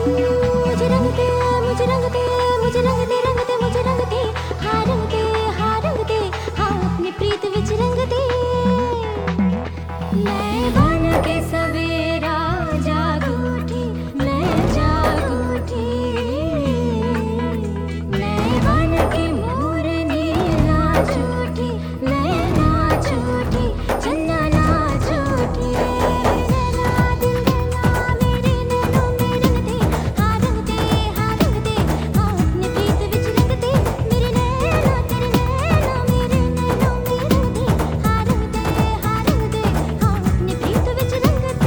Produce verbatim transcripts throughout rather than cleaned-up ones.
मुझे रंग दे, मुझे रंग दे, मुझे रंग दे, रंग दे, मुझे रंग दे, हाँ रंग दे, हाँ रंग दे, हाँ अपनी प्रीत विच रंग दे। मैं बन के सवेरा जाग उठी, मैं जाग उठी, मैं बन के मोरनी नाच उठी, मैं नाच उठी, चन्ना नाच उठी। नैना दिल नैना मेरे नैनों में रंग दे, हाँ रंग दे, हाँ रंग दे, हाँ अपनी प्रीत विच रंग दे। मेरे नैना तेरे नैना मेरे नैनों में रंग दे, हाँ रंग दे, हाँ रंग दे, हाँ अपनी प्रीत विच रंग दे।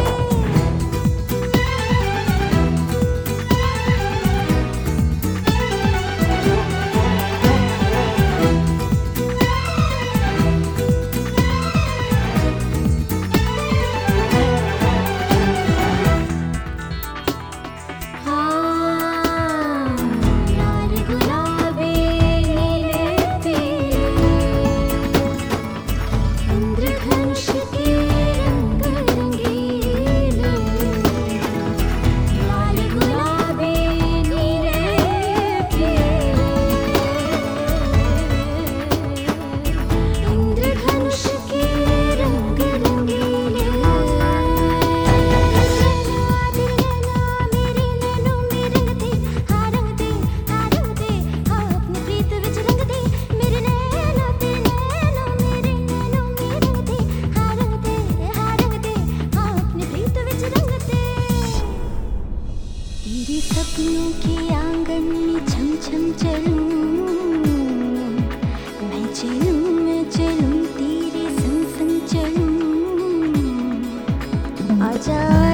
हाँ लाल गुलाबी नीले पीले इंद्रधनुष के रंग रंगीले। लाल गुलाबी नीले पीले इंद्रधनुष के रंग रंगीले। मेरे नैनों में रंग दे, हाँ रंग दे, हाँ रंग दे, हाँ अपनी प्रीत विच रंग दे। मेरे नैना तेरे नैना मेरे नैनों में रंग दे, हाँ रंग दे, हाँ रंग दे, हाँ अपनी प्रीत विच रंग दे। तेरे सपनों के आंगन में छम छम चलूं, मैं चलूं, मैं चलूं तेरे संग संग चलूं। आजा